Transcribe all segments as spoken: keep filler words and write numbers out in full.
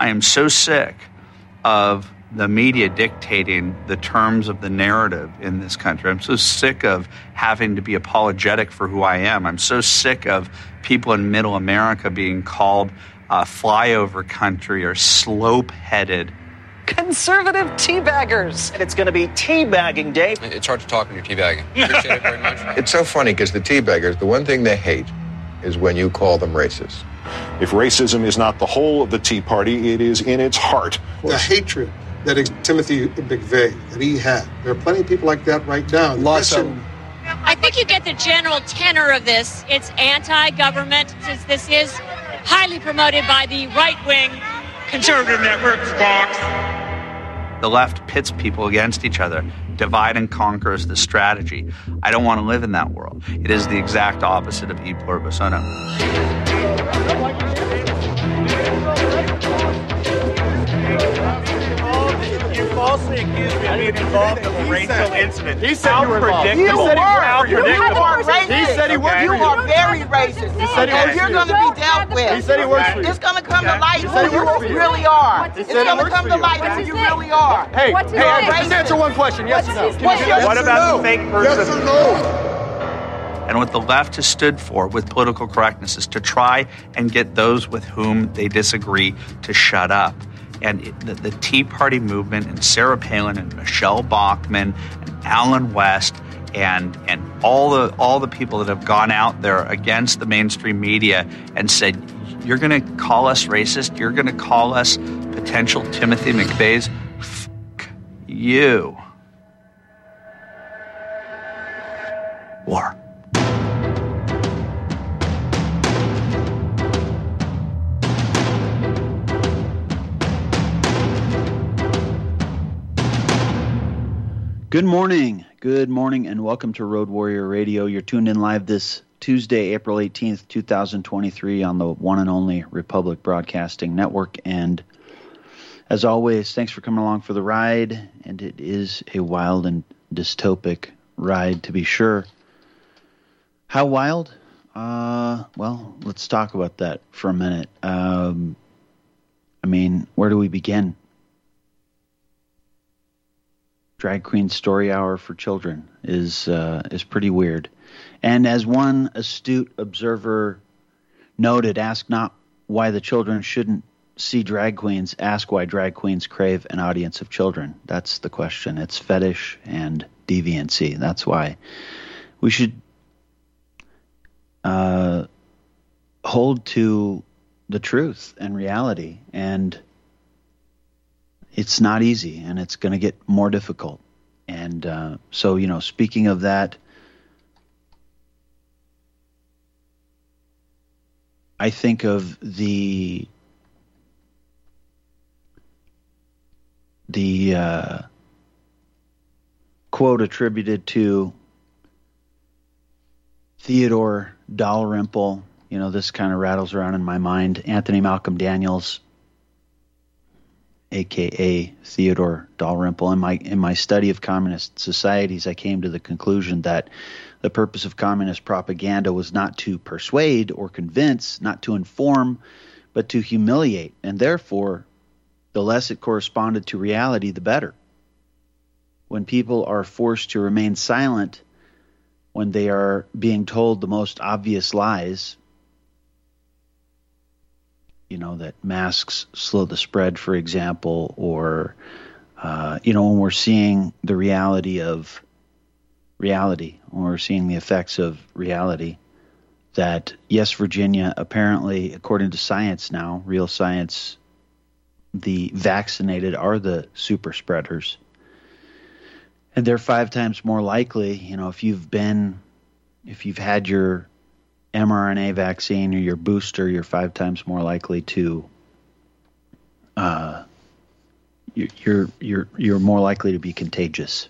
I am so sick of the media dictating the terms of the narrative in this country. I'm so sick of having to be apologetic for who I am. I'm so sick of people in middle America being called uh, flyover country or slope-headed. Conservative teabaggers. It's going to be teabagging day. It's hard to talk when you're teabagging. Appreciate it very much. It's so funny because the teabaggers, the one thing they hate is when you call them racist. If racism is not the whole of the Tea Party, it is in its heart. The hatred that Timothy McVeigh, that he had. There are plenty of people like that right now. Lots of them. I think you get the general tenor of this. It's anti-government, since this is highly promoted by the right-wing conservative networks, Fox. The left pits people against each other. Divide and conquer is the strategy. I don't want to live in that world. It is the exact opposite of e pluribus unum. You falsely accused me of being involved in a racial incident. He said you were involved. You He said are. You are racist. He said he worked for You you. are very racist. He said he and works you're for going to you. be dealt with. He said he works for you. It's going to come to light He who said he works for you you. really are. He It's said he going to works come for to you. light who you really are. Hey, What's his hey, name? just answer one question. Yes or no? What's your What about the fake person? Yes or no? And what the left has stood for with political correctness is to try and get those with whom they disagree to shut up. And it, the, the Tea Party movement and Sarah Palin and Michelle Bachmann and Alan West and and all the all the people that have gone out there against the mainstream media and said, you're going to call us racist, you're going to call us potential Timothy McVeighs, fuck you. War. Good morning, good morning, and welcome to Road Warrior Radio. You're tuned in live this Tuesday, April eighteenth, twenty twenty-three on the one and only Republic Broadcasting Network. And as always, thanks for coming along for the ride. And it is a wild and dystopic ride, to be sure. How wild? Uh, well, let's talk about that for a minute. Um, I mean, where do we begin? Drag Queen Story Hour for Children is uh, is pretty weird. And as one astute observer noted, ask not why the children shouldn't see drag queens, ask why drag queens crave an audience of children. That's the question. It's fetish and deviancy. That's why we should uh, hold to the truth and reality. And it's not easy, and it's going to get more difficult. And uh, so, you know, speaking of that, I think of the the uh, quote attributed to Theodore Dalrymple. You know, this kind of rattles around in my mind. Anthony Malcolm Daniels, a k a. Theodore Dalrymple. In my in my study of communist societies, I came to the conclusion that the purpose of communist propaganda was not to persuade or convince, not to inform, but to humiliate. And therefore, the less it corresponded to reality, the better. When people are forced to remain silent, when they are being told the most obvious lies, you know, that masks slow the spread, for example, or, uh, you know, when we're seeing the reality of reality, when we're seeing the effects of reality, that, yes, Virginia, apparently, according to science now, real science, the vaccinated are the super spreaders. And they're five times more likely, you know, if you've been, if you've had your mRNA vaccine or your booster, you're five times more likely to, uh, you're you're you're more likely to be contagious.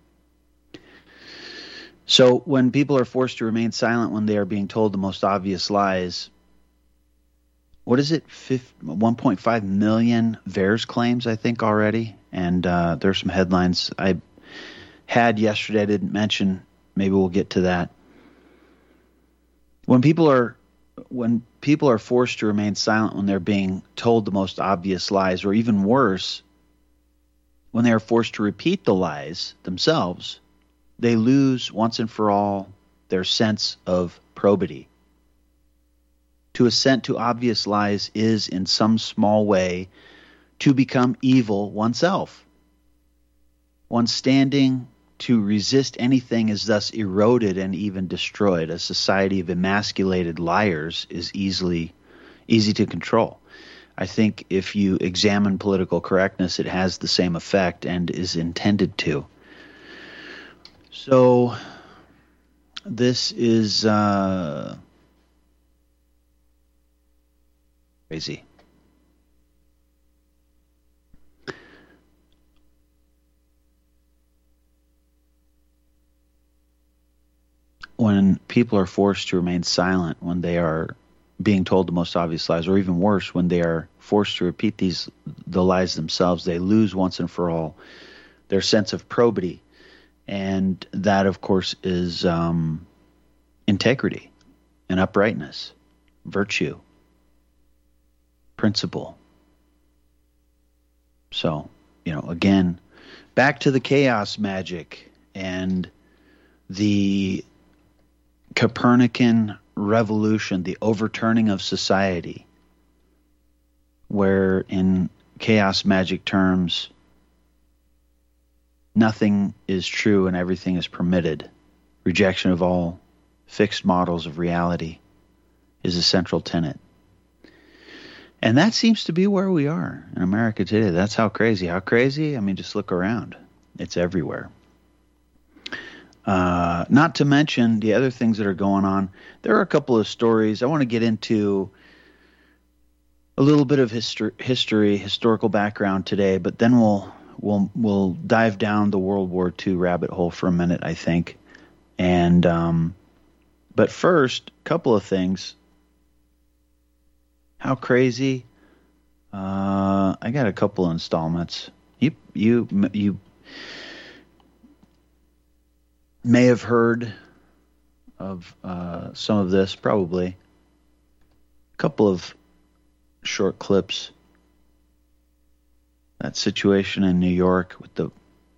So when people are forced to remain silent when they are being told the most obvious lies, what is it? one point five million VAERS claims, I think, already, and uh, there's some headlines I had yesterday I didn't mention. Maybe we'll get to that. When people are when people are forced to remain silent when they're being told the most obvious lies, or even worse, when they are forced to repeat the lies themselves, they lose once and for all their sense of probity. To assent to obvious lies is, in some small way, to become evil oneself. One standing to resist anything is thus eroded and even destroyed. A society of emasculated liars is easily easy to control. I think if you examine political correctness, it has the same effect and is intended to. So this is uh, crazy. When people are forced to remain silent when they are being told the most obvious lies, or even worse, when they are forced to repeat these the lies themselves, they lose once and for all their sense of probity. And that, of course, is um, integrity and uprightness, virtue, principle. So, you know, again, back to the chaos magic and the Copernican revolution, the overturning of society, where in chaos magic terms, nothing is true and everything is permitted. Rejection of all fixed models of reality is a central tenet. And that seems to be where we are in America today. That's how crazy. How crazy? I mean, just look around. It's everywhere. Uh, not to mention the other things that are going on. There are a couple of stories. I want to get into a little bit of history, history, historical background today, but then we'll we'll we'll dive down the World War Two rabbit hole for a minute, I think. And um, but first, a couple of things. How crazy? Uh, I got a couple of installments. You you you. may have heard of uh, some of this, probably. A couple of short clips. That situation in New York with the,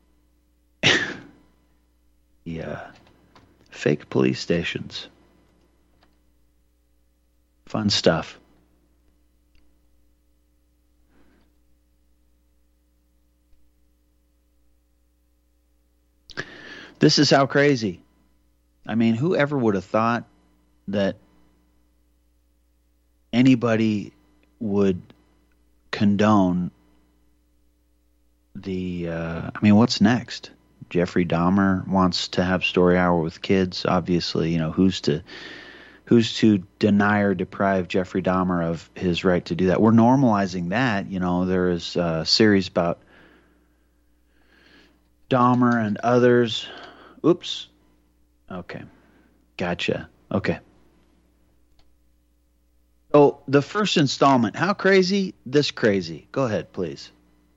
the uh, fake police stations. Fun stuff. This is how crazy. I mean, whoever would have thought that anybody would condone the, uh, I mean, what's next? Jeffrey Dahmer wants to have story hour with kids. Obviously, you know, who's to, who's to deny or deprive Jeffrey Dahmer of his right to do that? We're normalizing that. You know, there is a series about Dahmer and others. Oops. Okay. Gotcha. Okay. So the first installment, how crazy? This crazy. Go ahead, please.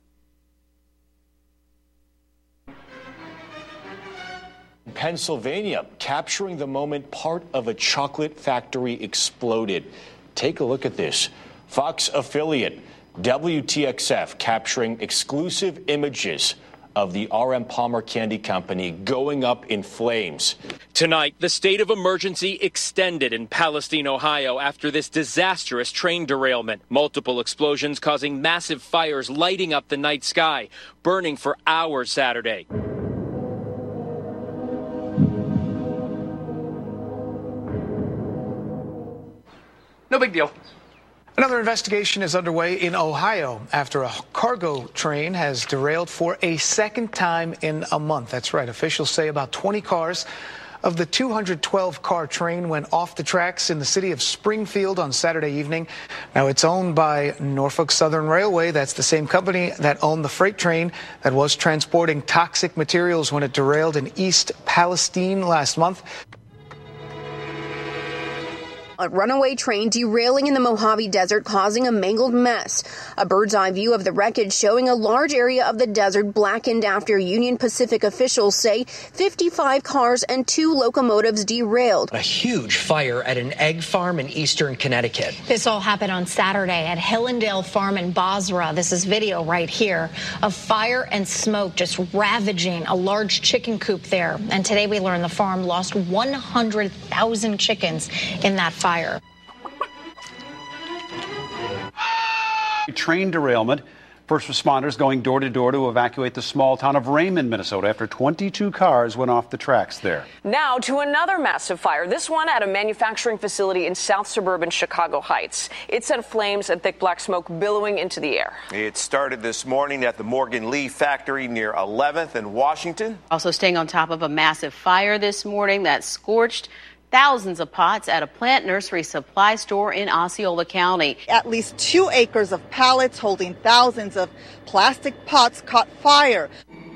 Pennsylvania, capturing the moment part of a chocolate factory exploded. Take a look at this. Fox affiliate W T X F capturing exclusive images of the R M Palmer Candy Company going up in flames. Tonight, the state of emergency extended in Palestine, Ohio, after this disastrous train derailment. Multiple explosions causing massive fires lighting up the night sky, burning for hours Saturday. No big deal. Another investigation is underway in Ohio after a cargo train has derailed for a second time in a month. That's right. Officials say about twenty cars of the two hundred twelve car train went off the tracks in the city of Springfield on Saturday evening. Now, it's owned by Norfolk Southern Railway. That's the same company that owned the freight train that was transporting toxic materials when it derailed in East Palestine last month. A runaway train derailing in the Mojave Desert, causing a mangled mess. A bird's eye view of the wreckage showing a large area of the desert blackened after Union Pacific officials say fifty-five cars and two locomotives derailed. A huge fire at an egg farm in eastern Connecticut. This all happened on Saturday at Hillendale Farm in Basra. This is video right here of fire and smoke just ravaging a large chicken coop there. And today we learned the farm lost one hundred thousand chickens in that fire. Train derailment. First responders going door to door to evacuate the small town of Raymond, Minnesota, after twenty-two cars went off the tracks there. Now to another massive fire, this one at a manufacturing facility in south suburban Chicago Heights. It sent flames and thick black smoke billowing into the air. It started this morning at the Morgan Lee factory near eleventh and Washington. Also staying on top of a massive fire this morning that scorched thousands of pots at a plant nursery supply store in Osceola County. At least two acres of pallets holding thousands of plastic pots caught fire.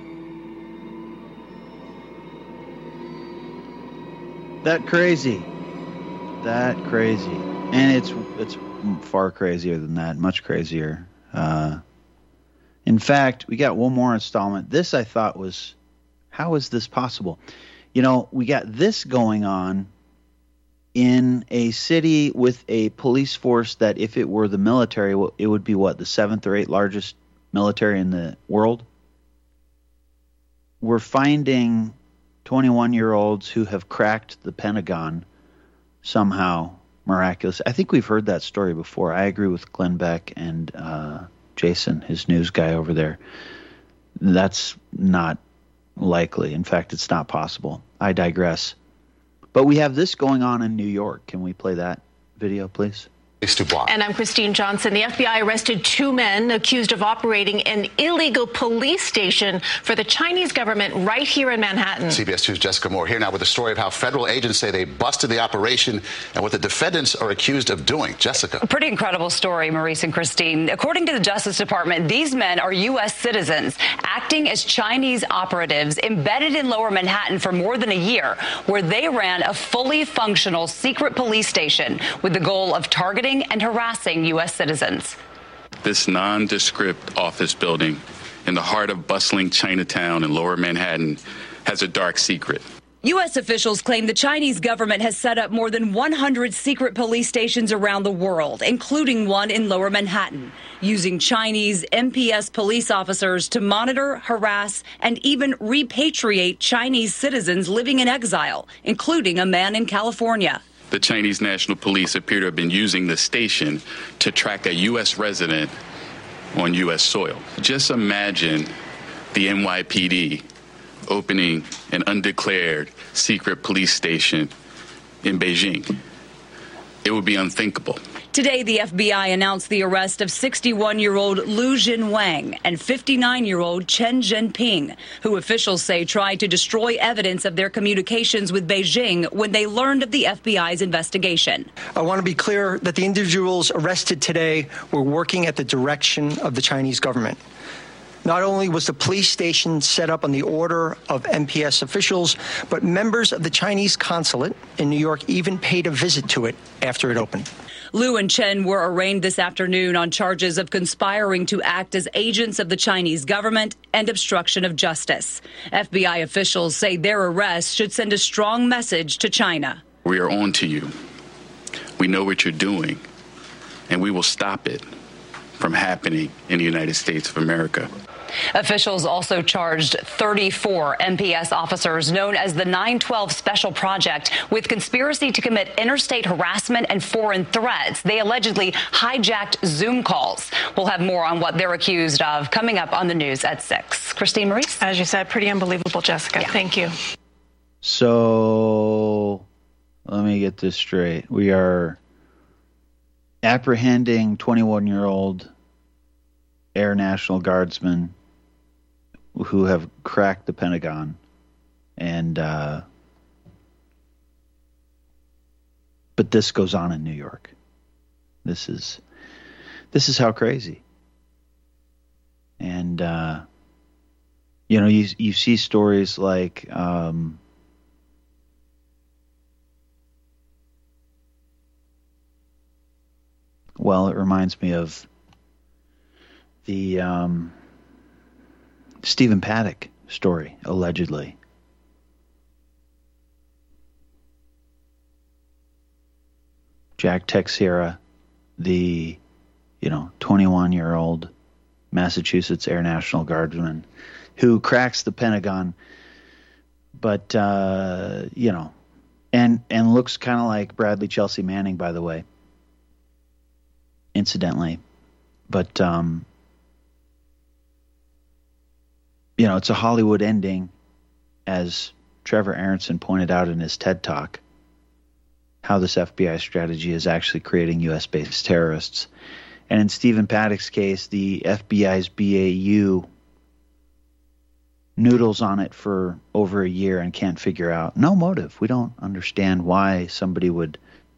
That crazy. That crazy. And it's it's far crazier than that, much crazier. Uh, in fact, we got one more installment. This I thought was, how is this possible? You know, we got this going on in a city with a police force that, if it were the military, it would be what, the seventh or eighth largest military in the world? We're finding twenty-one-year-olds who have cracked the Pentagon somehow, miraculous. I think we've heard that story before. I agree with Glenn Beck and uh, Jason, his news guy over there. That's not likely. In fact, it's not possible. I digress. But we have this going on in New York. Can we play that video, please? And I'm Christine Johnson. The F B I arrested two men accused of operating an illegal police station for the Chinese government right here in Manhattan. C B S two's Jessica Moore here now with the story of how federal agents say they busted the operation and what the defendants are accused of doing. Jessica. A pretty incredible story, Maurice and Christine. According to the Justice Department, these men are U S citizens acting as Chinese operatives embedded in Lower Manhattan for more than a year, where they ran a fully functional secret police station with the goal of targeting and harassing U S citizens. This nondescript office building in the heart of bustling Chinatown in Lower Manhattan has a dark secret. U S officials claim the Chinese government has set up more than one hundred secret police stations around the world, including one in Lower Manhattan, using Chinese M P S police officers to monitor, harass, and even repatriate Chinese citizens living in exile, including a man in California. The Chinese National Police appear to have been using the station to track a U S resident on U S soil. Just imagine the N Y P D opening an undeclared secret police station in Beijing. It would be unthinkable. Today, the F B I announced the arrest of sixty-one-year-old Lu Jinwang and fifty-nine-year-old Chen Zhenping, who officials say tried to destroy evidence of their communications with Beijing when they learned of the F B I's investigation. I want to be clear that the individuals arrested today were working at the direction of the Chinese government. Not only was the police station set up on the order of M P S officials, but members of the Chinese consulate in New York even paid a visit to it after it opened. Lu and Chen were arraigned this afternoon on charges of conspiring to act as agents of the Chinese government and obstruction of justice. F B I officials say their arrest should send a strong message to China. We are on to you. We know what you're doing, and we will stop it from happening in the United States of America. Officials also charged thirty-four M P S officers known as the nine twelve Special Project with conspiracy to commit interstate harassment and foreign threats. They allegedly hijacked Zoom calls. We'll have more on what they're accused of coming up on the news at six. Christine Maurice? As you said, pretty unbelievable, Jessica. Yeah. Thank you. So let me get this straight. We are apprehending twenty-one-year-old Air National Guardsmen who have cracked the Pentagon, and uh, but this goes on in New York. This is this is how crazy. And uh, you know, you you see stories like um, well, it reminds me of the um, Stephen Paddock story, allegedly. Jack Teixeira, the, you know, twenty-one-year-old Massachusetts Air National Guardsman who cracks the Pentagon, but, uh, you know, and, and looks kind of like Bradley Chelsea Manning, by the way, incidentally. But, um, you know, it's a Hollywood ending, as Trevor Aronson pointed out in his TED Talk, how this F B I strategy is actually creating U S-based terrorists. And in Stephen Paddock's case, the F B I's B A U noodles on it for over a year and can't figure out no motive. We don't understand why somebody would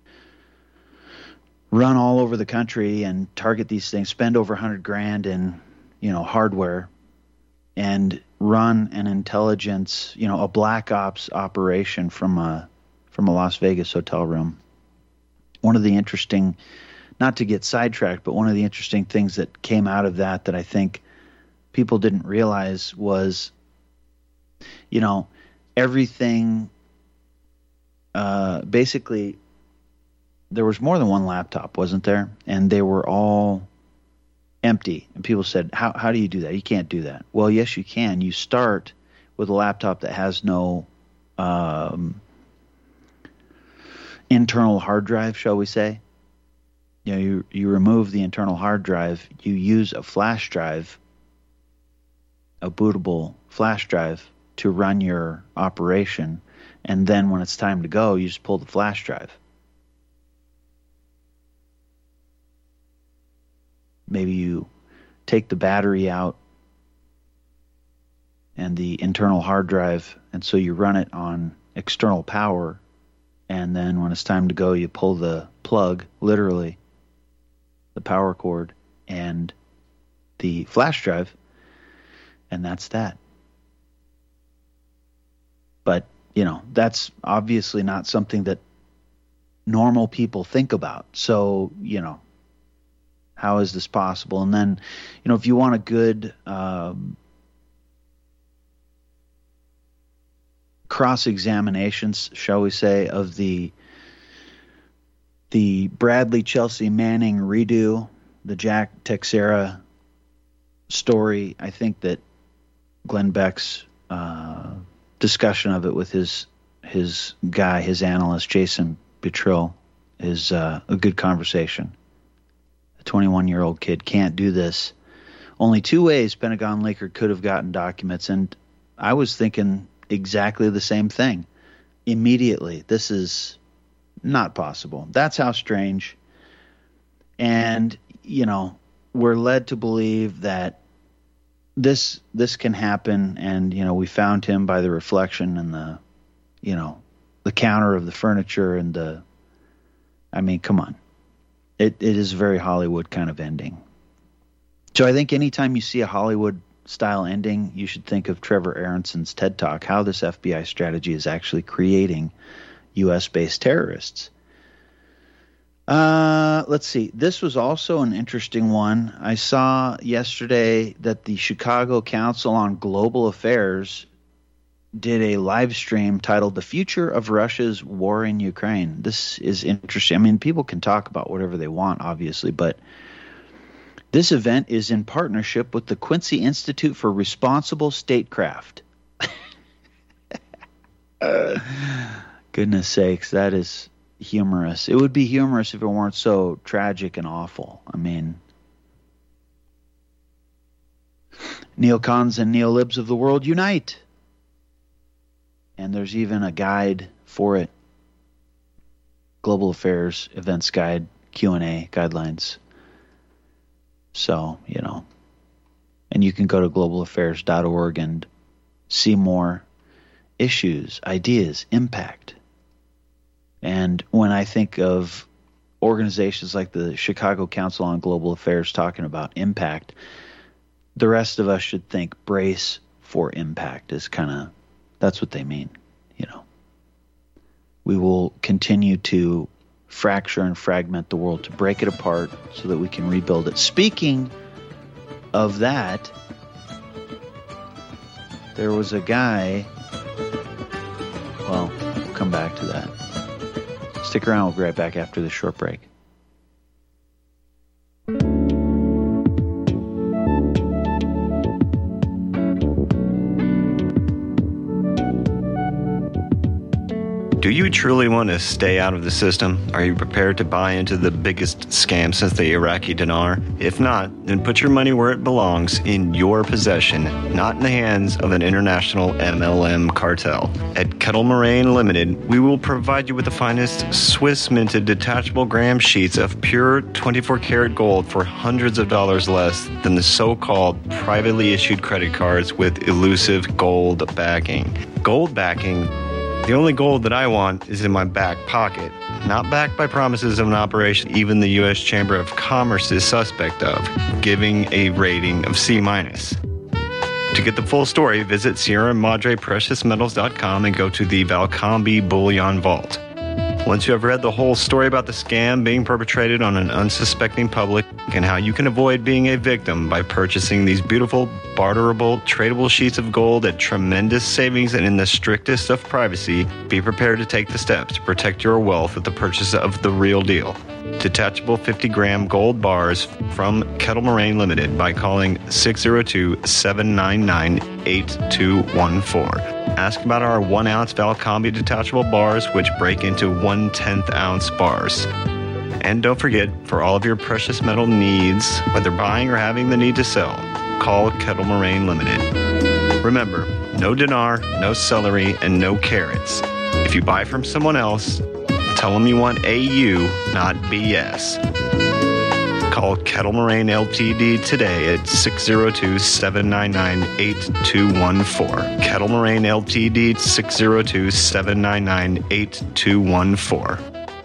run all over the country and target these things, spend over a hundred grand in, you know, hardware, and run an intelligence, you know, a black ops operation from a from a Las Vegas hotel room. One of the interesting, not to get sidetracked, but one of the interesting things that came out of that that I think people didn't realize was, you know, everything, uh, basically, there was more than one laptop, wasn't there? And they were all empty. And people said, how how do you do that? You can't do that. Well, yes, you can. You start with a laptop that has no um, internal hard drive, shall we say. You know, you, you remove the internal hard drive, you use a flash drive, a bootable flash drive, to run your operation, and then when it's time to go, you just pull the flash drive. Maybe you take the battery out and the internal hard drive, and so you run it on external power, and then when it's time to go, you pull the plug, literally, the power cord, and the flash drive, and that's that. But, you know, that's obviously not something that normal people think about. So, you know, how is this possible? And then, you know, if you want a good um, cross-examinations, shall we say, of the the Bradley Chelsea Manning redo, the Jack Teixeira story, I think that Glenn Beck's uh, discussion of it with his his guy, his analyst, Jason Buttrill, is uh, a good conversation. A twenty-one-year-old kid can't do this. Only two ways Pentagon leaker could have gotten documents, and I was thinking exactly the same thing immediately. This is not possible. That's how strange. And, you know, we're led to believe that this this can happen, and, you know, we found him by the reflection and the, you know, the counter of the furniture and the, I mean, come on. It it is a very Hollywood kind of ending. So I think anytime you see a Hollywood style ending, you should think of Trevor Aronson's TED Talk, how this F B I strategy is actually creating U S-based terrorists. Uh, let's see. This was also an interesting one. I saw yesterday that the Chicago Council on Global Affairs did a live stream titled The Future of Russia's War in Ukraine. This is interesting. I mean, people can talk about whatever they want, obviously, but this event is in partnership with the Quincy Institute for Responsible Statecraft. uh, goodness sakes, that is humorous. It would be humorous if it weren't so tragic and awful. I mean, neocons and neolibs of the world unite. And there's even a guide for it. Global Affairs Events Guide, Q and A guidelines. So, you know, and you can go to global affairs dot org and see more issues, ideas, impact. And when I think of organizations like the Chicago Council on Global Affairs talking about impact, the rest of us should think brace for impact is kind of, that's what they mean, you know. We will continue to fracture and fragment the world, to break it apart so that we can rebuild it. Speaking of that, there was a guy, well, we'll come back to that. Stick around, we'll be right back after this short break. Do you truly want to stay out of the system? Are you prepared to buy into the biggest scam since the Iraqi dinar? If not, then put your money where it belongs, in your possession, not in the hands of an international M L M cartel. At Kettle Moraine Limited, we will provide you with the finest Swiss-minted detachable gram sheets of pure twenty-four karat gold for hundreds of dollars less than the so-called privately issued credit cards with elusive gold backing. Gold backing? The only gold that I want is in my back pocket, not backed by promises of an operation even the U S Chamber of Commerce is suspect of, giving a rating of C minus. To get the full story, visit Sierra Madre Precious Metals dot com and go to the Valcambi Bullion Vault. Once you have read the whole story about the scam being perpetrated on an unsuspecting public and how you can avoid being a victim by purchasing these beautiful, barterable, tradable sheets of gold at tremendous savings and in the strictest of privacy, be prepared to take the steps to protect your wealth with the purchase of the real deal. Detachable fifty gram gold bars from Kettle Moraine Limited by calling six oh two, seven nine nine, eight two one four. Ask about our one ounce Valcambi detachable bars, which break into one tenth ounce bars. And don't forget, for all of your precious metal needs, whether buying or having the need to sell, call Kettle Moraine Limited. Remember, no dinar, no celery, and no carrots. If you buy from someone else, tell them you want A U, not B S. Call Kettle Moraine Limited today at six oh two, seven nine nine, eight two one four. Kettle Moraine Limited, six oh two, seven nine nine, eight two one four.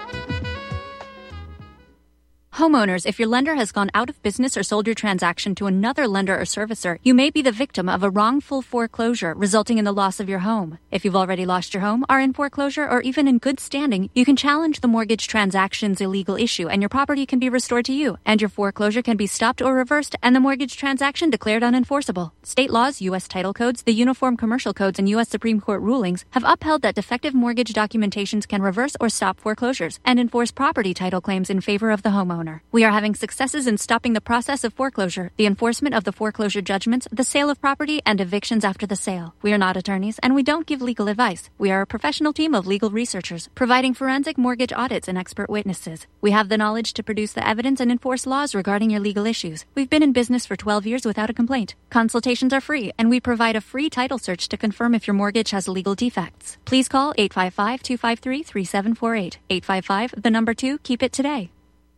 Homeowners, if your lender has gone out of business or sold your transaction to another lender or servicer, you may be the victim of a wrongful foreclosure resulting in the loss of your home. If you've already lost your home, are in foreclosure, or even in good standing, you can challenge the mortgage transaction's illegal issue and your property can be restored to you, and your foreclosure can be stopped or reversed and the mortgage transaction declared unenforceable. State laws, U S title codes, the Uniform Commercial Codes, and U S Supreme Court rulings have upheld that defective mortgage documentations can reverse or stop foreclosures and enforce property title claims in favor of the homeowner. We are having successes in stopping the process of foreclosure, the enforcement of the foreclosure judgments, the sale of property, and evictions after the sale. We are not attorneys, and we don't give legal advice. We are a professional team of legal researchers, providing forensic mortgage audits and expert witnesses. We have the knowledge to produce the evidence and enforce laws regarding your legal issues. We've been in business for twelve years without a complaint. Consultations are free, and we provide a free title search to confirm if your mortgage has legal defects. Please call eight five five, two five three, three seven four eight. eight five five, the number two, keep it today.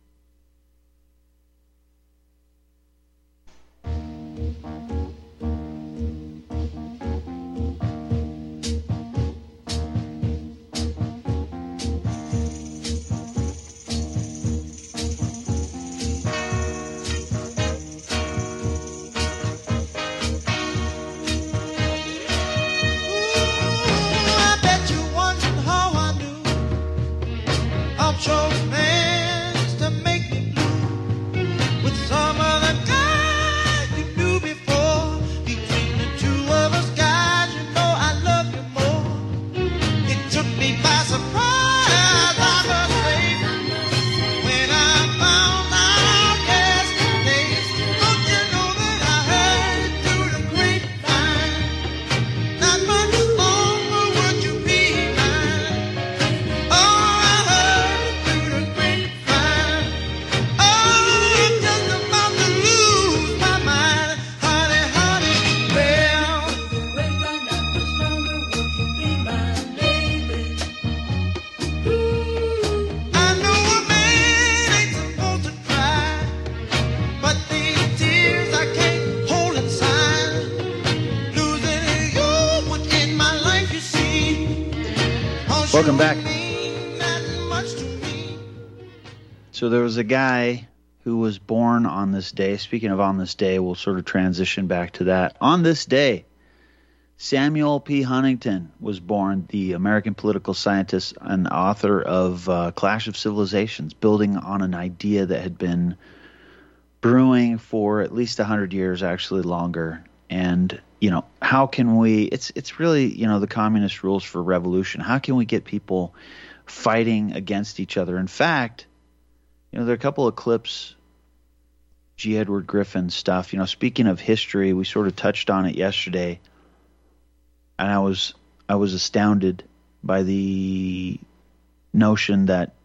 Welcome back. So there was a guy who was born on this day. Speaking of on this day, we'll sort of transition back to that. On this day, Samuel P. Huntington was born, the American political scientist and author of uh, Clash of Civilizations, building on an idea that had been brewing for at least one hundred years, actually longer. And, you know, how can we, it's it's really, you know, the communist rules for revolution. How can we get people fighting against each other? In fact, you know, there are a couple of clips, G. Edward Griffin stuff. You know, speaking of history, we sort of touched on it yesterday. And I was I was astounded by the notion that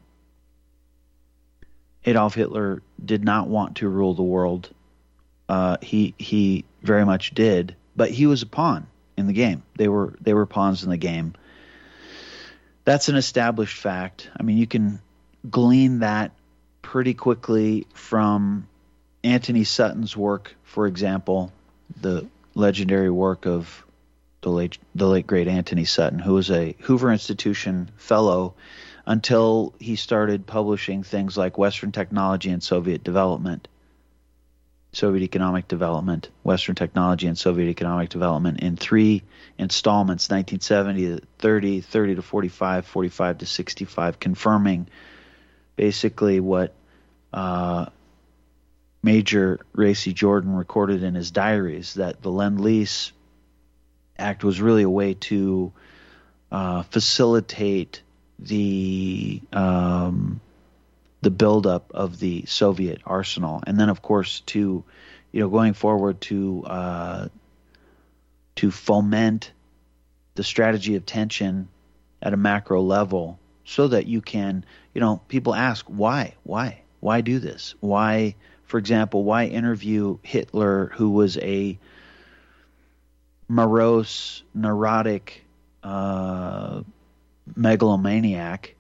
Adolf Hitler did not want to rule the world. Uh, he he very much did, but he was a pawn in the game. They were they were pawns in the game. That's an established fact. I mean, you can glean that pretty quickly from Anthony Sutton's work, for example, the legendary work of the late, the late great Anthony Sutton, who was a Hoover Institution fellow until he started publishing things like Western Technology and Soviet Development, Soviet Economic Development, Western Technology and Soviet Economic Development in three installments, nineteen seventy to thirty, thirty to forty-five, forty-five to sixty-five, confirming basically what uh, Major Ray C. Jordan recorded in his diaries, that the Lend-Lease Act was really a way to uh, facilitate the um, the buildup of the Soviet arsenal, and then, of course, to you know going forward to uh, to foment the strategy of tension at a macro level, so that you can you know people ask why why why do this? Why, for example, why interview Hitler, who was a morose, neurotic uh, megalomaniac?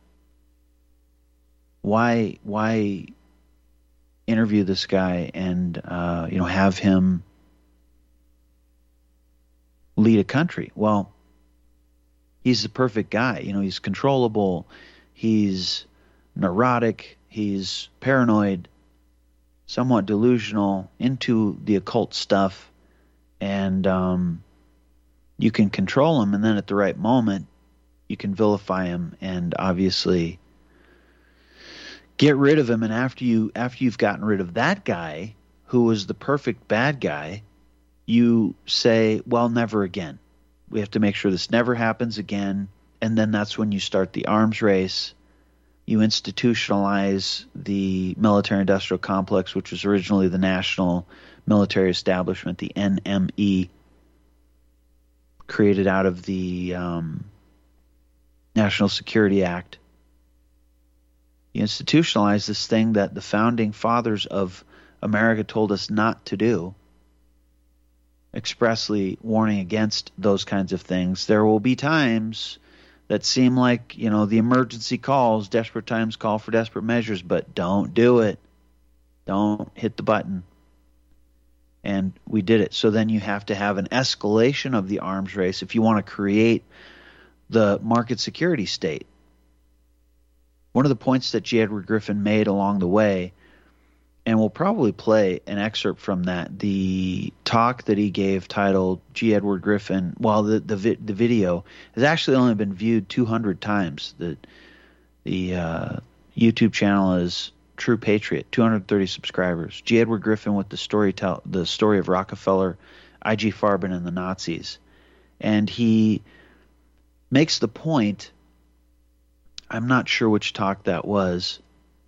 Why, why interview this guy and uh, you know have him lead a country? Well, he's the perfect guy. You know, he's controllable. He's neurotic. He's paranoid, somewhat delusional, into the occult stuff, and um, you can control him, and then at the right moment, you can vilify him and obviously get rid of him. And after you after you've gotten rid of that guy, who was the perfect bad guy, you say, well, never again. We have to make sure this never happens again. And then that's when you start the arms race. You institutionalize the military-industrial complex, which was originally the National Military Establishment, the N M E, created out of the um, National Security Act. You institutionalize this thing that the founding fathers of America told us not to do, expressly warning against those kinds of things. There will be times that seem like, you know, the emergency calls, desperate times call for desperate measures, but don't do it. Don't hit the button. And we did it. So then you have to have an escalation of the arms race if you want to create the market security state. One of the points that G. Edward Griffin made along the way, and we'll probably play an excerpt from that, the talk that he gave titled G. Edward Griffin, well, the the, vi- the video has actually only been viewed two hundred times. The, the uh, YouTube channel is True Patriot, two hundred thirty subscribers. G. Edward Griffin with the story, tell, the story of Rockefeller, I G Farben, and the Nazis. And he makes the point, I'm not sure which talk that was,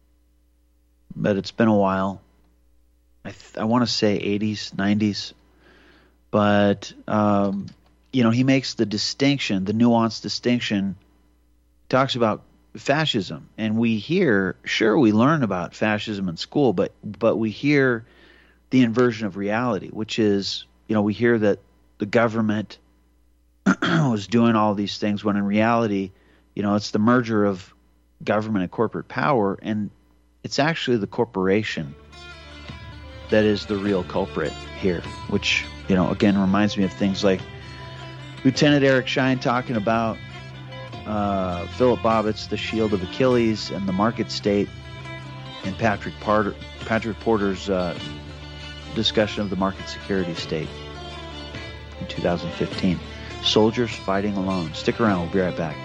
but it's been a while. I th- I want to say eighties, nineties. But, um, you know, he makes the distinction, the nuanced distinction, talks about fascism. And we hear, sure, we learn about fascism in school, but but we hear the inversion of reality, which is, you know, we hear that the government was doing all these things when in reality, you know, it's the merger of government and corporate power, and it's actually the corporation that is the real culprit here, which, you know, again, reminds me of things like Lieutenant Eric Schein talking about uh, Philip Bobbitt's The Shield of Achilles and the market state, and Patrick Porter, Patrick Porter's uh, discussion of the market security state in two thousand fifteen. soldiers fighting alone. Stick around. We'll be right back.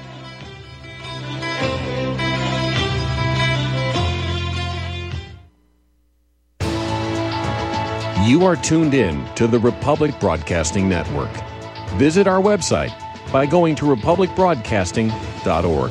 You are tuned in to the Republic Broadcasting Network. Visit our website by going to republic broadcasting dot org.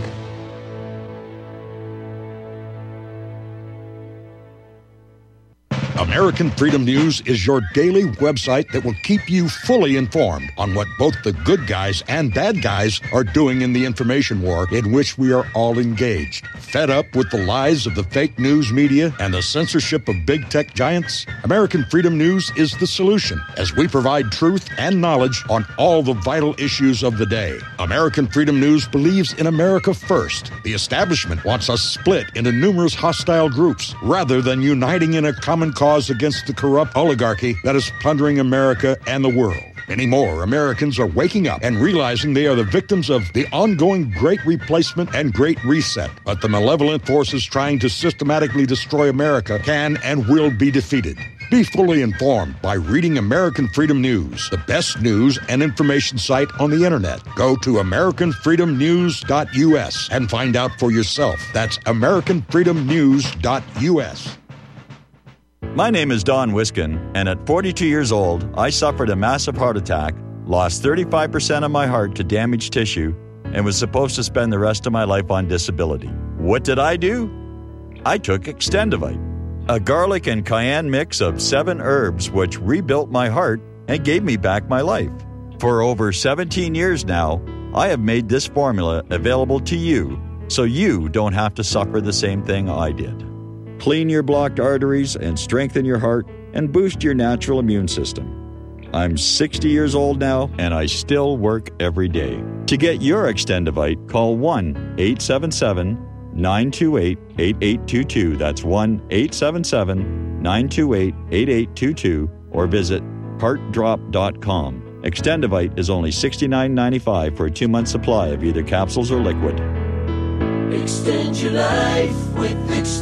American Freedom News is your daily website that will keep you fully informed on what both the good guys and bad guys are doing in the information war in which we are all engaged. Fed up with the lies of the fake news media and the censorship of big tech giants? American Freedom News is the solution, as we provide truth and knowledge on all the vital issues of the day. American Freedom News believes in America first. The establishment wants us split into numerous hostile groups rather than uniting in a common cause against the corrupt oligarchy that is plundering America and the world. Many more Americans are waking up and realizing they are the victims of the ongoing Great Replacement and Great Reset. But the malevolent forces trying to systematically destroy America can and will be defeated. Be fully informed by reading American Freedom News, the best news and information site on the internet. Go to american freedom news dot u s and find out for yourself. That's american freedom news dot u s. My name is Don Wiskin, and at forty-two years old, I suffered a massive heart attack, lost thirty-five percent of my heart to damaged tissue, and was supposed to spend the rest of my life on disability. What did I do? I took Extendivite, a garlic and cayenne mix of seven herbs which rebuilt my heart and gave me back my life. For over seventeen years now, I have made this formula available to you so you don't have to suffer the same thing I did. Clean your blocked arteries and strengthen your heart and boost your natural immune system. I'm sixty years old now, and I still work every day. To get your Extendivite, call one eight seven seven, nine two eight, eight eight two two. That's one eight seven seven, nine two eight, eight eight two two, or visit heart drop dot com. Extendivite is only sixty-nine ninety-five for a two-month supply of either capsules or liquid. Extend your life with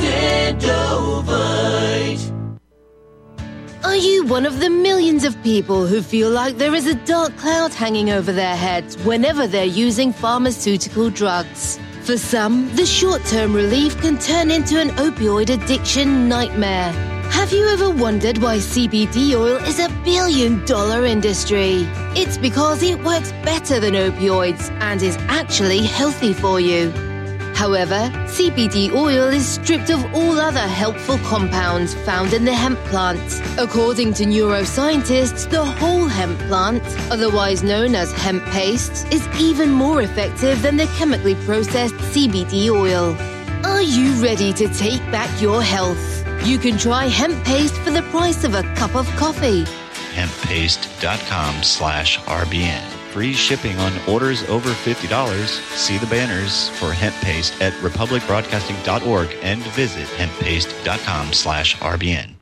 Extendovite. Are you one of the millions of people who feel like there is a dark cloud hanging over their heads whenever they're using pharmaceutical drugs? For some, the short-term relief can turn into an opioid addiction nightmare. Have you ever wondered why C B D oil is a billion-dollar industry? It's because it works better than opioids and is actually healthy for you. However, C B D oil is stripped of all other helpful compounds found in the hemp plant. According to neuroscientists, the whole hemp plant, otherwise known as hemp paste, is even more effective than the chemically processed C B D oil. Are you ready to take back your health? You can try hemp paste for the price of a cup of coffee. hemp paste dot com slash R B N. Free shipping on orders over fifty dollars. See the banners for hemp paste at republic broadcasting dot org and visit hemp paste dot com slash R B N.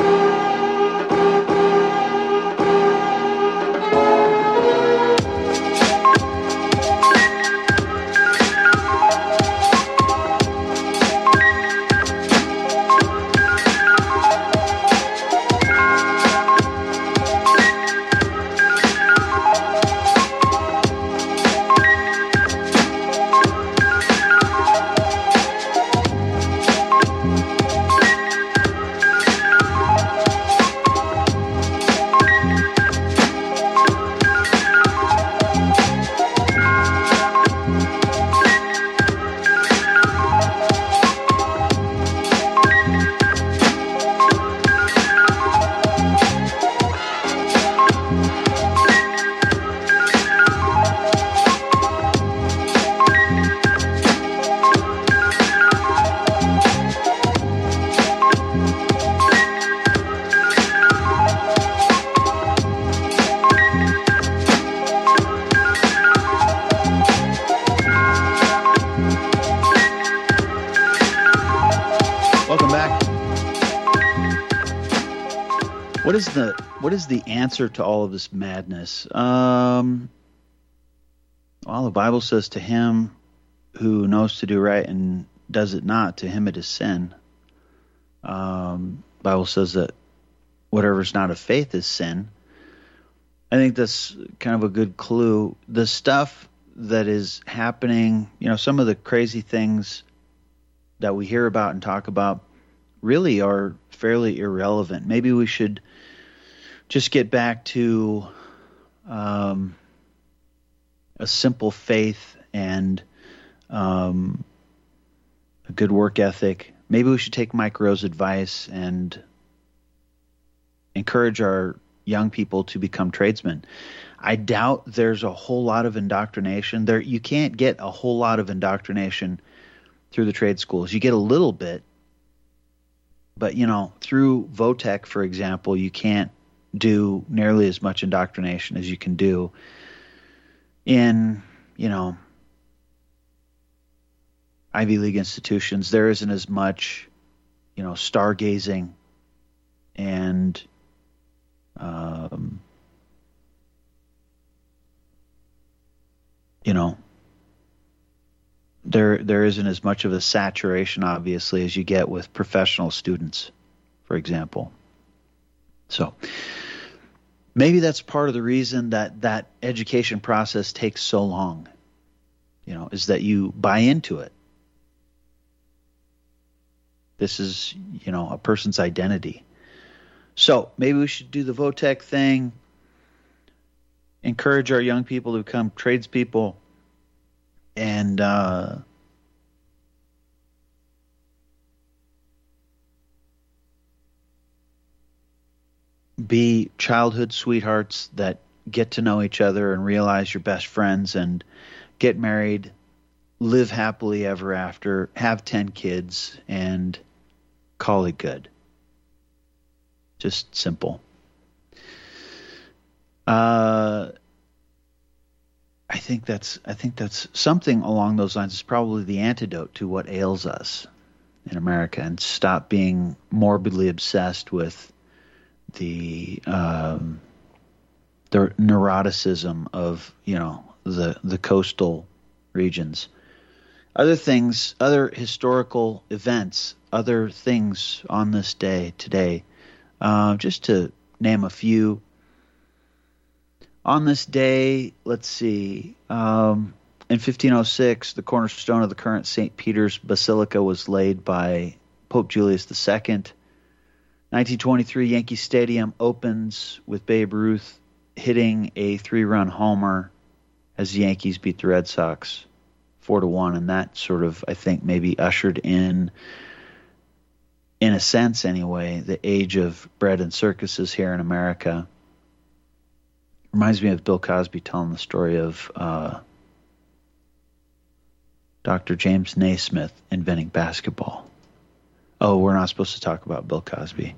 What is the what is the answer to all of this madness? Um, well, the Bible says, to him who knows to do right and does it not, to him it is sin. Um, Bible says that whatever is not of faith is sin. I think that's kind of a good clue. The stuff that is happening, you know, some of the crazy things that we hear about and talk about really are fairly irrelevant. Maybe we should just get back to um, a simple faith and um, a good work ethic. Maybe we should take Mike Rowe's advice and encourage our young people to become tradesmen. I doubt there's a whole lot of indoctrination there. You can't get a whole lot of indoctrination through the trade schools. You get a little bit, but you know, through Votech, for example, you can't do nearly as much indoctrination as you can do in, you know, Ivy League institutions. There isn't as much, you know, stargazing and Um, you know, there there isn't as much of a saturation, obviously, as you get with professional students, for example. So maybe that's part of the reason that that education process takes so long, you know, is that you buy into it. This is, you know, a person's identity. So maybe we should do the Votech thing, encourage our young people to become tradespeople, and uh, be childhood sweethearts that get to know each other and realize you're best friends and get married, live happily ever after, have ten kids, and call it good. Just simple. Uh, I think that's I think that's something along those lines is probably the antidote to what ails us in America, and stop being morbidly obsessed with the um, the neuroticism of, you know, the the coastal regions. Other things, other historical events, other things on this day today. Uh, just to name a few. On this day, let's see, um, in fifteen oh six, the cornerstone of the current Saint Peter's Basilica was laid by Pope Julius the Second. nineteen twenty-three, Yankee Stadium opens with Babe Ruth hitting a three-run homer as the Yankees beat the Red Sox four to one, and that sort of, I think, maybe ushered in in a sense anyway, the age of bread and circuses here in America. Reminds me of Bill Cosby telling the story of uh, Doctor James Naismith inventing basketball. Oh, we're not supposed to talk about Bill Cosby.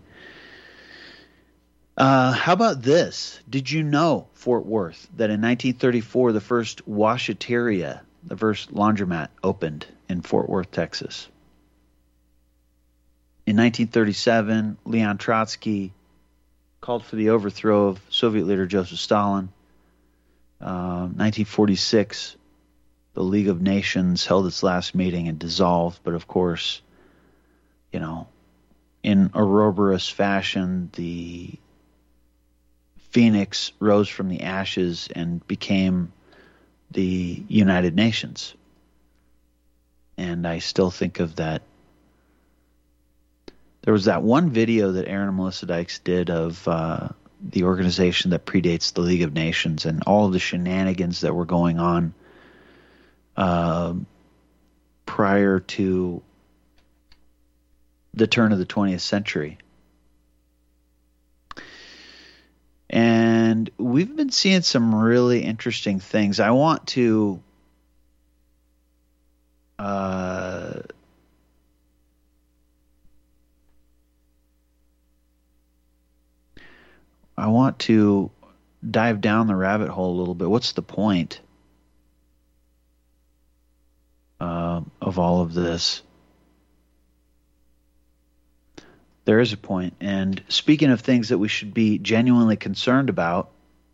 Uh, how about this? Did you know, Fort Worth, that in nineteen thirty-four, the first washateria, the first laundromat, opened in Fort Worth, Texas? In nineteen thirty-seven, Leon Trotsky called for the overthrow of Soviet leader Joseph Stalin. Uh, nineteen forty-six, the League of Nations held its last meeting and dissolved, but of course, you know, in Ouroboros fashion, the Phoenix rose from the ashes and became the United Nations. And I still think of that. There was that one video that Aaron and Melissa Dykes did of uh, the organization that predates the League of Nations and all of the shenanigans that were going on uh, prior to the turn of the twentieth century. And we've been seeing some really interesting things. I want to uh, I want to dive down the rabbit hole a little bit. What's the point uh, of all of this? There is a point. And speaking of things that we should be genuinely concerned about,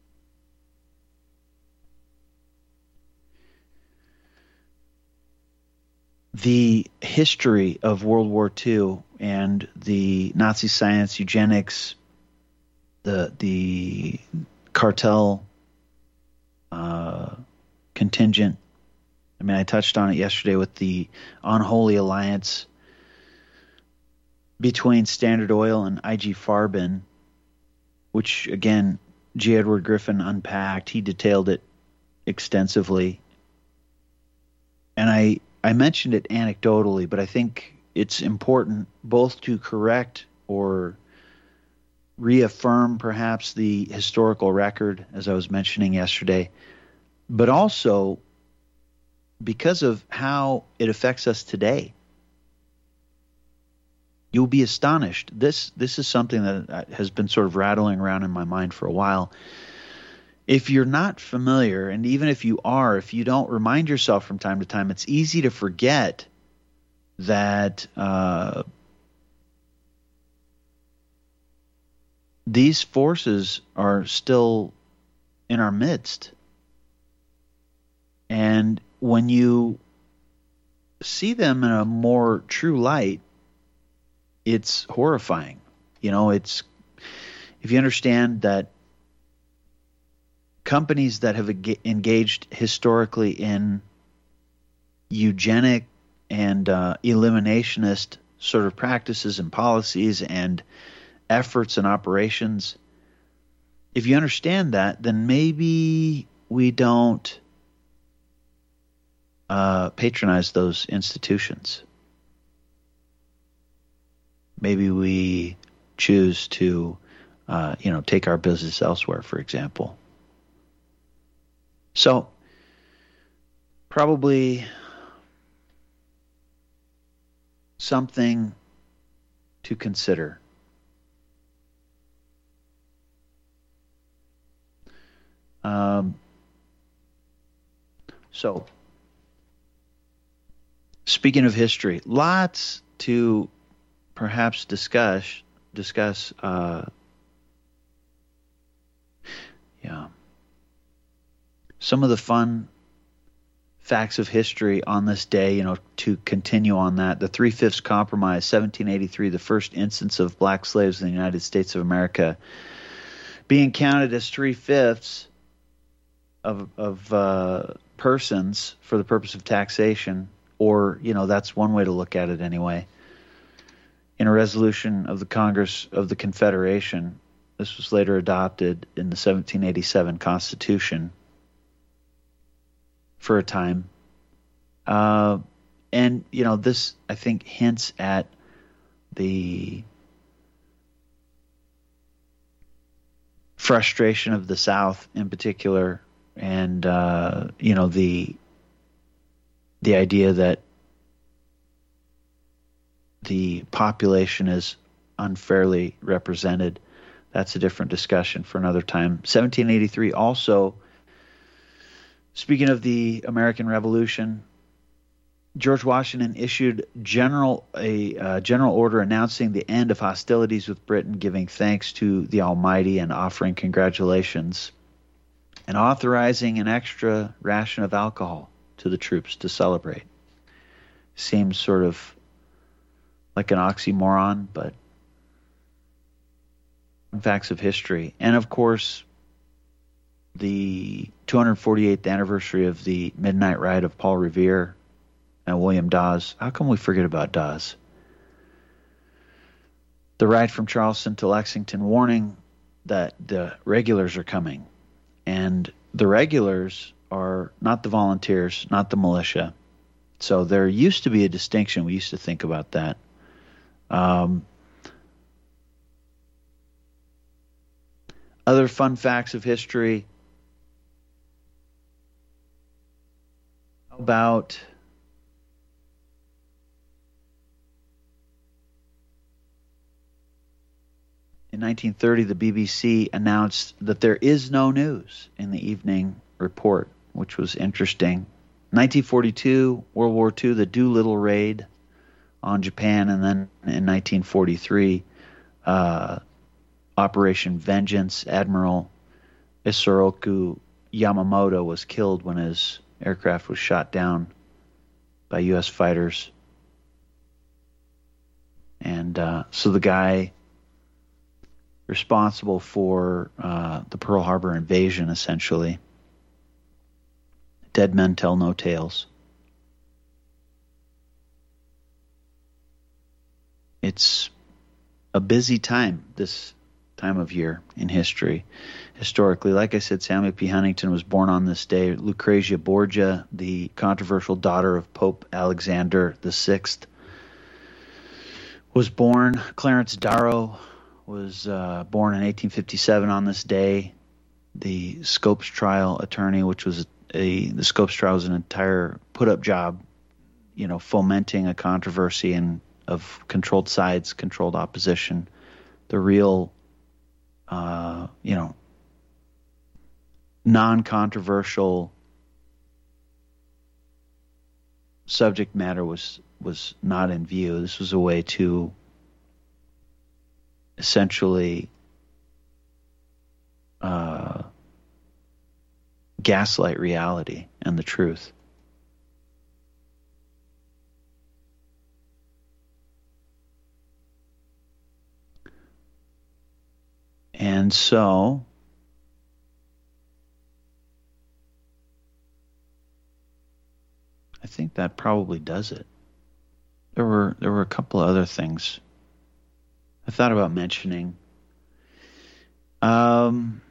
the history of World War Two and the Nazi science, eugenics, the the cartel uh, contingent. I mean, I touched on it yesterday with the unholy alliance between Standard Oil and I G Farben, which, again, J. Edward Griffin unpacked. He detailed it extensively. And I, I mentioned it anecdotally, but I think it's important both to correct or reaffirm perhaps the historical record, as I was mentioning yesterday, but also because of how it affects us today. You'll be astonished. This this is something that has been sort of rattling around in my mind for a while. If you're not familiar, and even if you are, if you don't remind yourself from time to time, it's easy to forget that uh, these forces are still in our midst. And when you see them in a more true light, it's horrifying. You know, it's, if you understand that companies that have engaged historically in eugenic and uh, eliminationist sort of practices and policies and efforts and operations, if you understand that, then maybe we don't uh, patronize those institutions. Maybe we choose to, uh, you know, take our business elsewhere, for example. So, probably something to consider. Um, so, speaking of history, lots to perhaps discuss. Discuss. Uh, yeah. Some of the fun facts of history on this day, you know, to continue on that. The Three-Fifths Compromise, seventeen eighty-three, the first instance of black slaves in the United States of America, being counted as three-fifths of, of uh, persons for the purpose of taxation, or, you know, that's one way to look at it anyway. In a resolution of the Congress of the Confederation, this was later adopted in the seventeen eighty-seven Constitution for a time. Uh, and, you know, this, I think, hints at the frustration of the South in particular, and, uh, you know, the the idea that the population is unfairly represented. That's a different discussion for another time. seventeen eighty-three also, speaking of the American Revolution, George Washington issued general a uh, general order announcing the end of hostilities with Britain, giving thanks to the Almighty and offering congratulations, and authorizing an extra ration of alcohol to the troops to celebrate. Seems sort of like an oxymoron, but facts of history. And of course, the two hundred forty-eighth anniversary of the Midnight Ride of Paul Revere and William Dawes. How come we forget about Dawes? The ride from Charleston to Lexington, warning that the regulars are coming. And the regulars are not the volunteers, not the militia. So there used to be a distinction. We used to think about that. Um, other fun facts of history. About in nineteen thirty, the B B C announced that there is no news in the evening report, which was interesting. nineteen forty-two, World War Two, the Doolittle raid on Japan, and then in nineteen forty-three, uh, Operation Vengeance. Admiral Isoroku Yamamoto was killed when his aircraft was shot down by U S fighters. And uh, so the guy responsible for uh, the Pearl Harbor invasion, essentially. Dead men tell no tales. It's a busy time, this time of year in history. Historically, like I said, Samuel P. Huntington was born on this day. Lucrezia Borgia, the controversial daughter of Pope Alexander the Sixth, was born. Clarence Darrow was uh, born in eighteen fifty-seven on this day. The Scopes trial attorney, which was a the Scopes trial was an entire put-up job, you know, fomenting a controversy and of controlled sides, controlled opposition. The real, uh, you know, non-controversial subject matter was was not in view. This was a way to essentially uh, gaslight reality and the truth. And so I think that probably does it. There were there were a couple of other things I thought about mentioning. Um,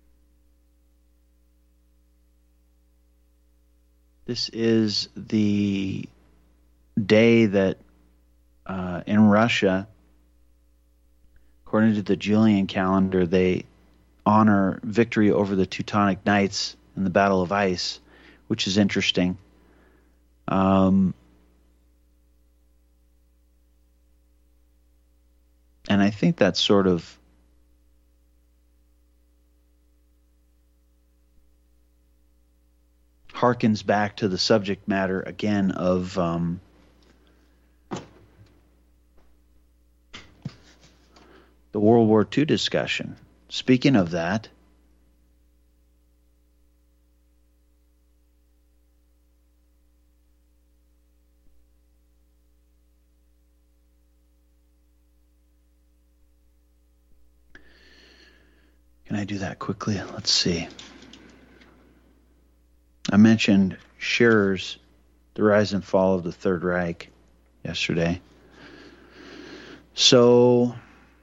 this is the day that uh, in Russia, according to the Julian calendar, they honor victory over the Teutonic Knights in the Battle of Ice, which is interesting. Um, and I think that sort of harkens back to the subject matter again of um, the World War Two discussion. Speaking of that, can I do that quickly? Let's see. I mentioned Scherer's The Rise and Fall of the Third Reich yesterday. So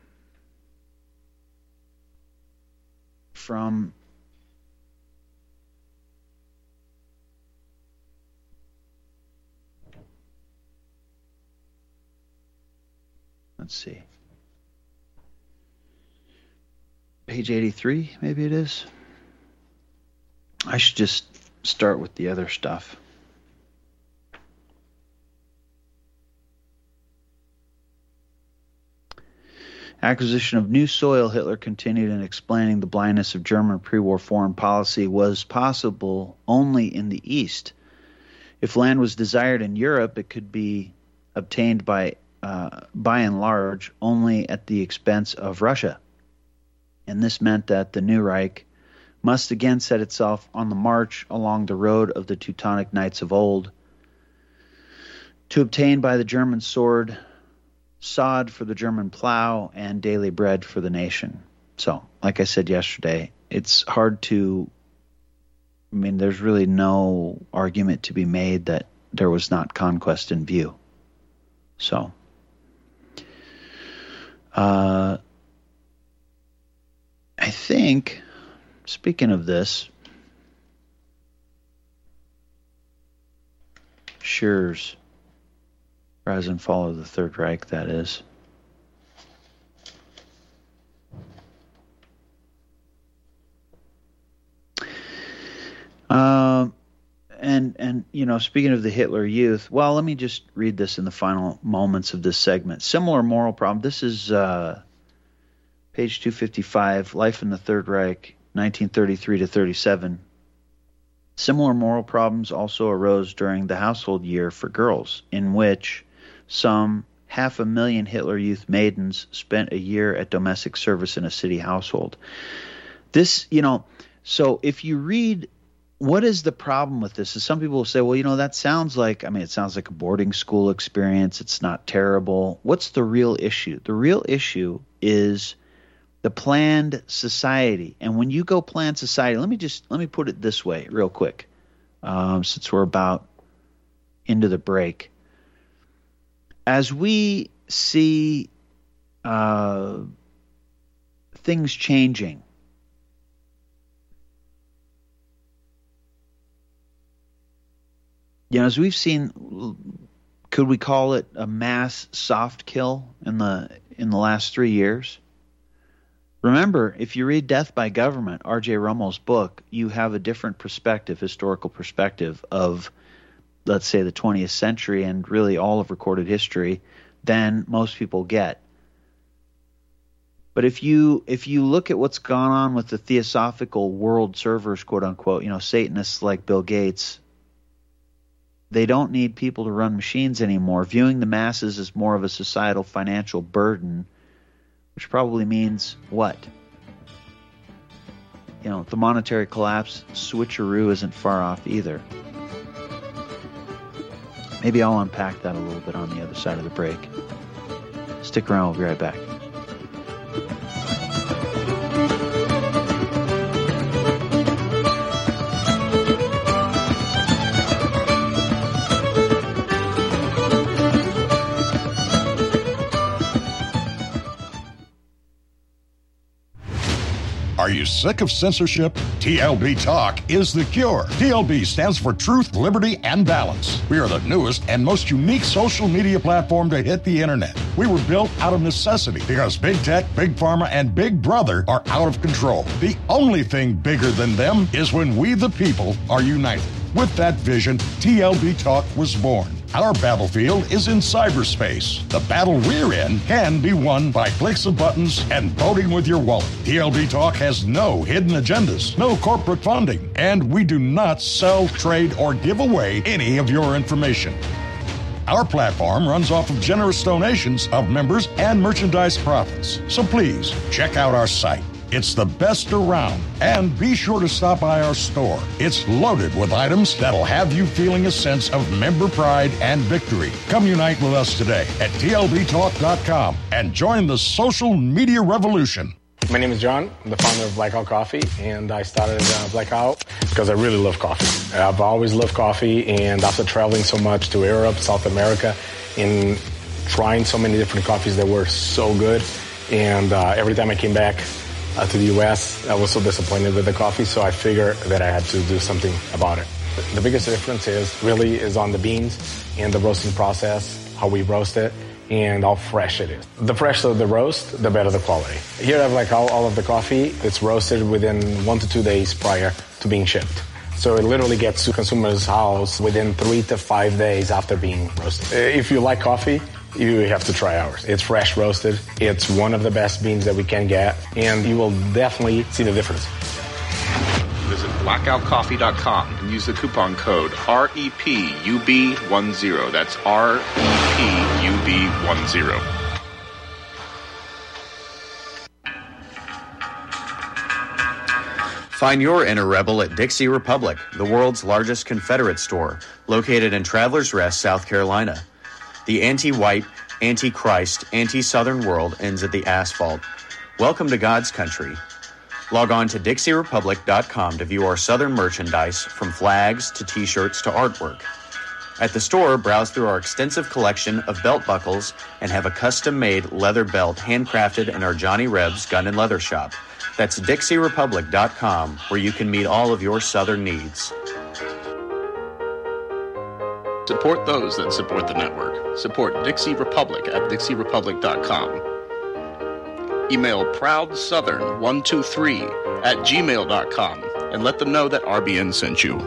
from let's see, page eighty-three, maybe it is. I should just start with the other stuff. Acquisition of new soil, Hitler continued in explaining the blindness of German pre-war foreign policy was possible only in the East. If land was desired in Europe, it could be obtained by, uh, by and large, only at the expense of Russia. And this meant that the new Reich must again set itself on the march along the road of the Teutonic Knights of old, to obtain by the German sword sod for the German plow and daily bread for the nation. So, like I said yesterday, it's hard to, I mean, there's really no argument to be made that there was not conquest in view. So, uh, I think, speaking of this, Scherer's Rise and Fall of the Third Reich, that is. Um, and, and, you know, speaking of the Hitler Youth, well, let me just read this in the final moments of this segment. Similar moral problem. This is uh, page two fifty-five, Life in the Third Reich, nineteen thirty-three to thirty-seven. Similar moral problems also arose during the household year for girls, in which some half a million Hitler Youth maidens spent a year at domestic service in a city household. This, you know, so if you read, what is the problem with this? Is some people will say, well, you know, that sounds like, I mean, it sounds like a boarding school experience. It's not terrible. What's the real issue? The real issue is The planned society. And when you go planned society, let me just let me put it this way real quick, um, since we're about into the break. As we see uh, things changing, you know, as we've seen, could we call it a mass soft kill in the in the last three years? Remember, if you read Death by Government, R J Rummel's book, you have a different perspective, historical perspective of, let's say, the twentieth century and really all of recorded history than most people get. But if you if you look at what's gone on with the theosophical world servers, quote unquote, you know, Satanists like Bill Gates, they don't need people to run machines anymore. Viewing the masses as more of a societal financial burden, which probably means what? You know, the monetary collapse switcheroo isn't far off either. Maybe I'll unpack that a little bit on the other side of the break. Stick around, we'll be right back. Are you sick of censorship? T L B Talk is the cure. T L B stands for Truth, Liberty, and Balance. We are the newest and most unique social media platform to hit the internet. We were built out of necessity because big tech, big pharma, and big brother are out of control. The only thing bigger than them is when we the people are united. With that vision, T L B Talk was born. Our battlefield is in cyberspace. The battle we're in can be won by clicks of buttons and voting with your wallet. T L B Talk has no hidden agendas, no corporate funding, and we do not sell, trade, or give away any of your information. Our platform runs off of generous donations of members and merchandise profits. So please, check out our site. It's the best around. And be sure to stop by our store. It's loaded with items that'll have you feeling a sense of member pride and victory. Come unite with us today at T L B talk dot com and join the social media revolution. My name is John. I'm the founder of Blackout Coffee, and I started uh, Blackout because I really love coffee. I've always loved coffee, and after traveling so much to Europe, South America, and trying so many different coffees that were so good, and uh, every time I came back Uh, to the U S, I was so disappointed with the coffee, so I figured that I had to do something about it. The biggest difference is really is on the beans and the roasting process, how we roast it, and how fresh it is. The fresher the roast, the better the quality. Here I have like all, all of the coffee. It's roasted within one to two days prior to being shipped. So it literally gets to consumers' house within three to five days after being roasted. If you like coffee, you have to try ours. It's fresh roasted. It's one of the best beans that we can get, and you will definitely see the difference. Visit blackout coffee dot com and use the coupon code R E P U B ten. That's R E P U B ten. Find your inner rebel at Dixie Republic, the world's largest Confederate store, located in Travelers Rest, South Carolina. The anti-white, anti-Christ, anti-Southern world ends at the asphalt. Welcome to God's country. Log on to Dixie Republic dot com to view our Southern merchandise, from flags to T-shirts to artwork. At the store, browse through our extensive collection of belt buckles and have a custom-made leather belt handcrafted in our Johnny Rebs Gun and Leather Shop. That's Dixie Republic dot com, where you can meet all of your Southern needs. Support those that support the network. Support Dixie Republic at Dixie Republic dot com. Email proud southern one two three at gmail dot com and let them know that R B N sent you.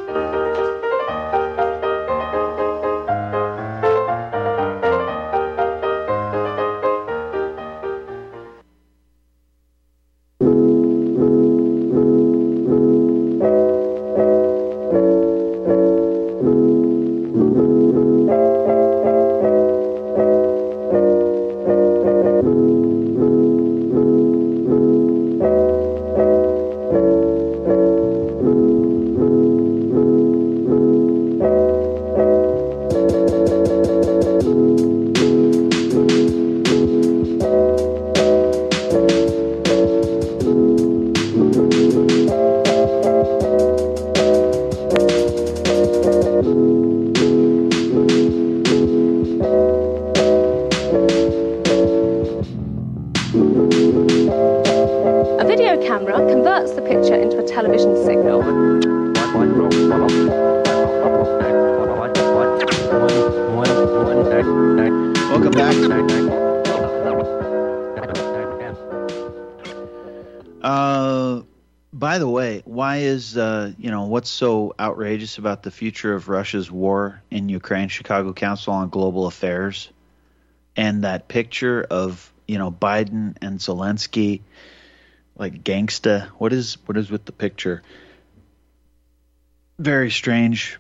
camera converts the picture into a television signal. Welcome back. Uh, by the way, why is, uh, you know, what's so outrageous about the future of Russia's war in Ukraine? Chicago Council on Global Affairs, and that picture of, you know, Biden and Zelensky, like gangsta. What is what is with the picture? Very strange.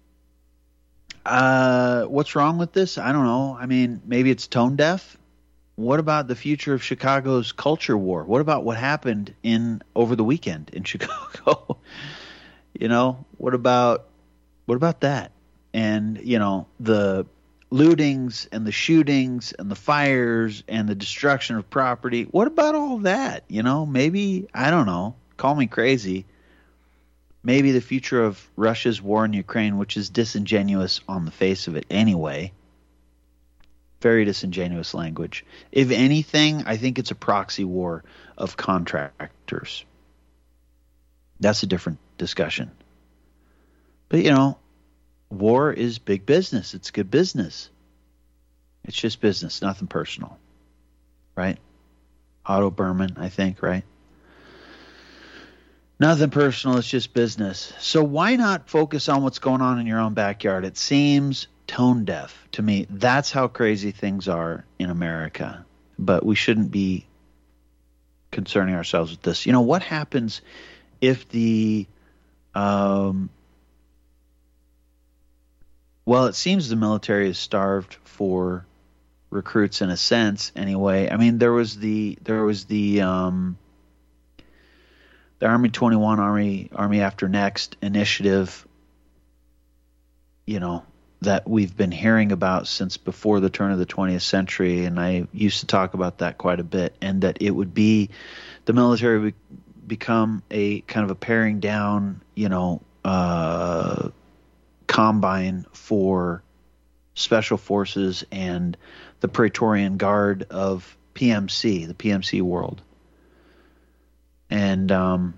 Uh, what's wrong with this? I don't know. I mean, maybe it's tone deaf. What about the future of Chicago's culture war? What about what happened in over the weekend in Chicago? You know, what about what about that? And, you know, the lootings and the shootings and the fires and the destruction of property. What about all that? You know, maybe, I don't know, call me crazy. Maybe the future of Russia's war in Ukraine, which is disingenuous on the face of it anyway. Very disingenuous language. If anything, I think it's a proxy war of contractors. That's a different discussion. But, you know, war is big business. It's good business. It's just business, nothing personal. Right? Otto Berman, I think, right? Nothing personal, it's just business. So why not focus on what's going on in your own backyard? It seems tone deaf to me. That's how crazy things are in America. But we shouldn't be concerning ourselves with this. You know, what happens if the um, well, it seems the military is starved for recruits in a sense anyway. I mean, there was the there was the um, the Army twenty-one Army Army After Next initiative, you know, that we've been hearing about since before the turn of the twentieth century, and I used to talk about that quite a bit, and that it would be the military would become a kind of a paring down, you know, uh, combine for special forces and the Praetorian Guard of P M C, the P M C world. And um,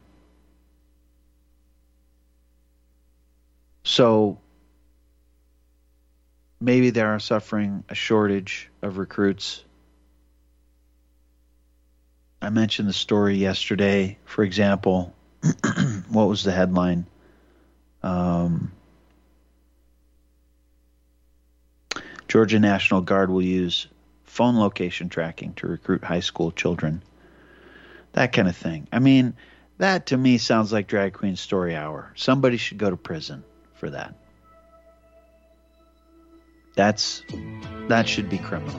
so maybe they are suffering a shortage of recruits. I mentioned the story yesterday, for example. What was the headline? Um, Georgia National Guard will use phone location tracking to recruit high school children. That kind of thing. I mean, that to me sounds like Drag Queen Story Hour. Somebody should go to prison for that. That's that should be criminal.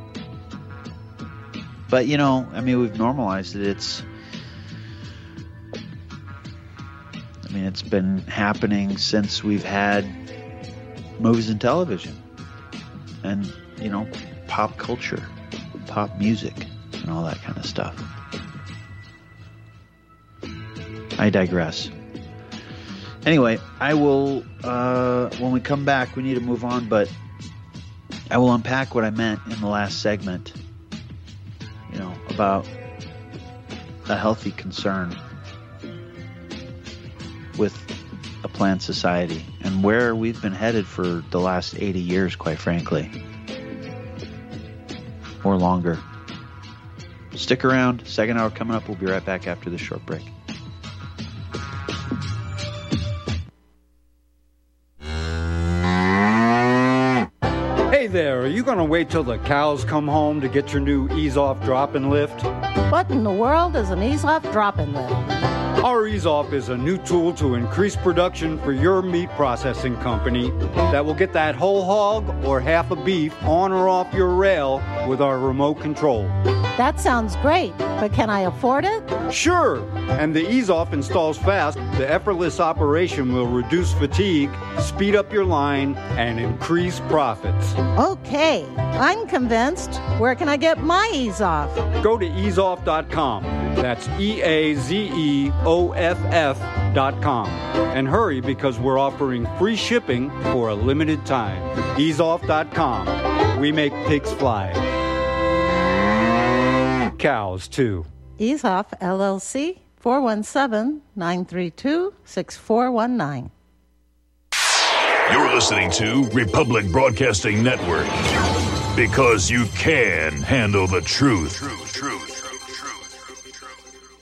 But, you know, I mean, we've normalized it. It's, I mean, it's been happening since we've had movies and television and, you know, pop culture, pop music, and all that kind of stuff. I digress. Anyway, I will, uh, when we come back, we need to move on, but I will unpack what I meant in the last segment, you know, about a healthy concern with a planned society and where we've been headed for the last eighty years, quite frankly, or longer. Stick around. Second hour coming up. We'll be right back after this short break. Hey there, are you going to wait till the cows come home to get your new ease-off drop-and lift? What in the world is an ease-off drop-and lift? Our ease-off is a new tool to increase production for your meat processing company that will get that whole hog or half a beef on or off your rail with our remote control. That sounds great, but can I afford it? Sure, and the ease-off installs fast. The effortless operation will reduce fatigue, speed up your line, and increase profits. Okay, I'm convinced. Where can I get my ease-off? Go to ease off dot com. That's E A Z E O F F dot com. And hurry, because we're offering free shipping for a limited time. ease off dot com. We make pigs fly. Cows, too. Ease Off, L L C, four one seven, nine three two, six four one nine. You're listening to Republic Broadcasting Network because you can handle the truth. Truth, truth, truth, truth, truth, truth.